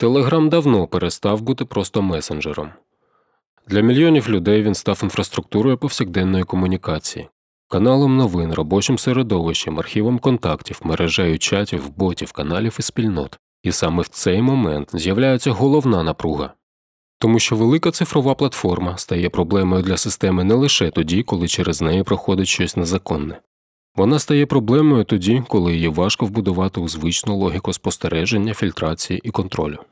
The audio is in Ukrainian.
Телеграм давно перестав бути просто месенджером. Для мільйонів людей він став інфраструктурою повсякденної комунікації, каналом новин, робочим середовищем, архівом контактів, мережею чатів, ботів, каналів і спільнот. І саме в цей момент з'являється головна напруга. Тому що велика цифрова платформа стає проблемою для системи не лише тоді, коли через неї проходить щось незаконне. Вона стає проблемою тоді, коли її важко вбудувати у звичну логіку спостереження, фільтрації і контролю.